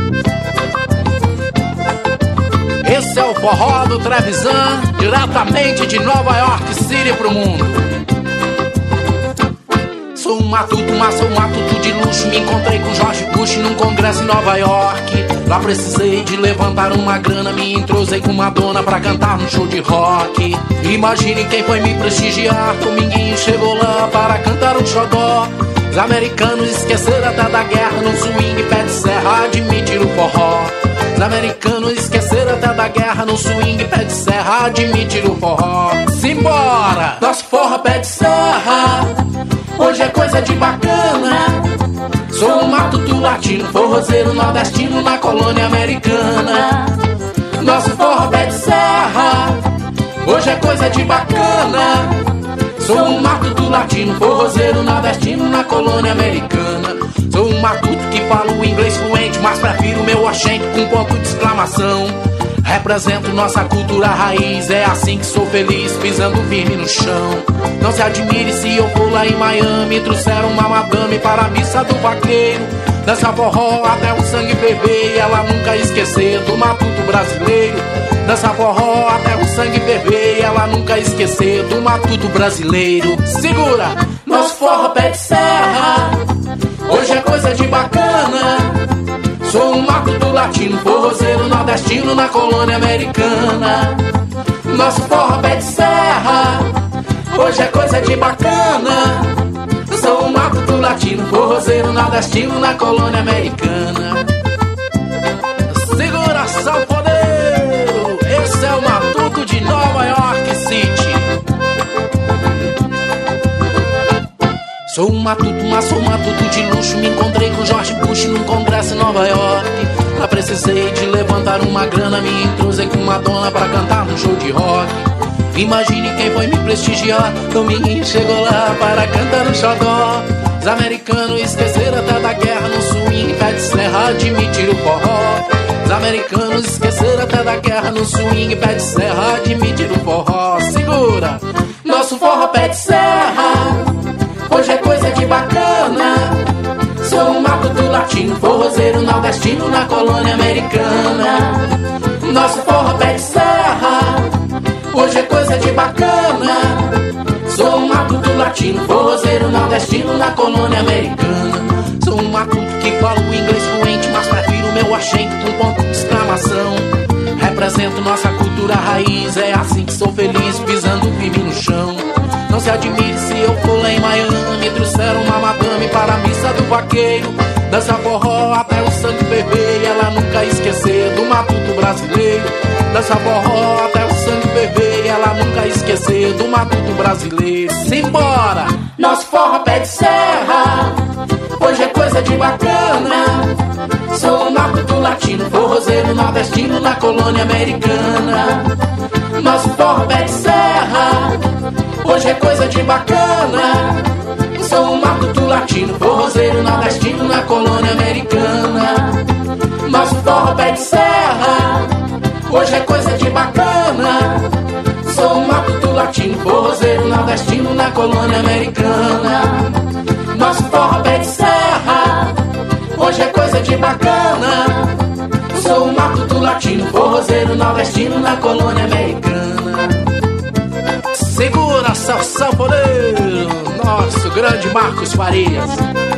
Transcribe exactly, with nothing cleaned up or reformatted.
Esse é o forró do Trevisan, diretamente de Nova York City pro mundo. Sou um matuto, mas sou um matuto de luxo. Me encontrei com George Bush num congresso em Nova York. Lá precisei de levantar uma grana, me entrosei com Madonna pra cantar num show de rock. Imagine quem foi me prestigiar, Dominguinho chegou lá para cantar um xodó. Os americanos esqueceram até da guerra, no swing pé de serra admitiram o forró. Os americanos esqueceram até da guerra, no swing pé de serra admitiram o forró. Simbora! Nosso forró pé de serra hoje é coisa de bacana. Sou um matuto latino, forrozeiro nordestino na colônia americana. Nosso forró pé de serra hoje é coisa de bacana. Sou um matuto latino, forrozeiro nordestino na colônia americana. Sou um matuto que falo inglês fluente, mas prefiro meu oxente com ponto de exclamação. Represento nossa cultura raiz, é assim que sou feliz, pisando firme no chão. Não se admire se eu for lá em Miami, trouxeram uma madame para a missa do vaqueiro. Dança forró até o sangue ferver e ela nunca esquecer do matuto brasileiro. Dança forró até o sangue ferver e ela nunca esquecer do matuto brasileiro. Segura! Nosso forró pé de serra hoje é coisa de bacana. Sou um matuto latino, forrozeiro nordestino na colônia americana. Nosso forró pé de serra hoje é coisa de bacana. Sou um matuto latino, forrozeiro nordestino na colônia americana. Segura, sanfoneiro! Esse é o matuto de Nova York City. Sou um matuto, mas sou um matuto de luxo. Me encontrei com George Bush num congresso em Nova York. Lá precisei de levantar uma grana, me entrosei com Madonna pra cantar num show de rock. Imagine quem foi me prestigiar, Dominguinho chegou lá para cantar um xodó. Os americanos esqueceram até da guerra, no swing pé de serra admitiram o forró. Os americanos esqueceram até da guerra, no swing pé de serra admitiram o forró. Segura! Nosso forró pé de serra hoje é coisa de bacana. Sou um matuto latino, forrozeiro nordestino na colônia americana. Nosso forró pé de serra hoje é coisa de bacana. Sou um matuto latino, forrozeiro nordestino na colônia americana. Sou um matuto que falo inglês fluente, mas prefiro meu oxente com ponto de exclamação. Represento nossa cultura raiz, é assim que sou feliz, pisando firme no chão. Não se admire se eu for lá em Miami, trouxeram uma madame para a missa do vaqueiro. Dança forró até o sangue ferver e ela nunca esquecer do matuto brasileiro. Dança forró até o sangue ferver e ela nunca esquecer do matuto brasileiro. Simbora! Nosso forró pé de serra hoje é coisa de bacana. Sou um matuto latino, forrozeiro nordestino na colônia americana. Nosso forró pé de serra hoje é coisa de bacana. Sou um matuto latino, forrozeiro nordestino na colônia americana. Nosso forró pé de serra hoje é coisa de bacana. Sou um matuto latino, forrozeiro nordestino na colônia americana. Nosso forró pé de serra hoje é coisa de bacana. Sou um matuto latino, forrozeiro nordestino na colônia americana. Segura, seu sanfoneiro, nosso grande Marcos Farias.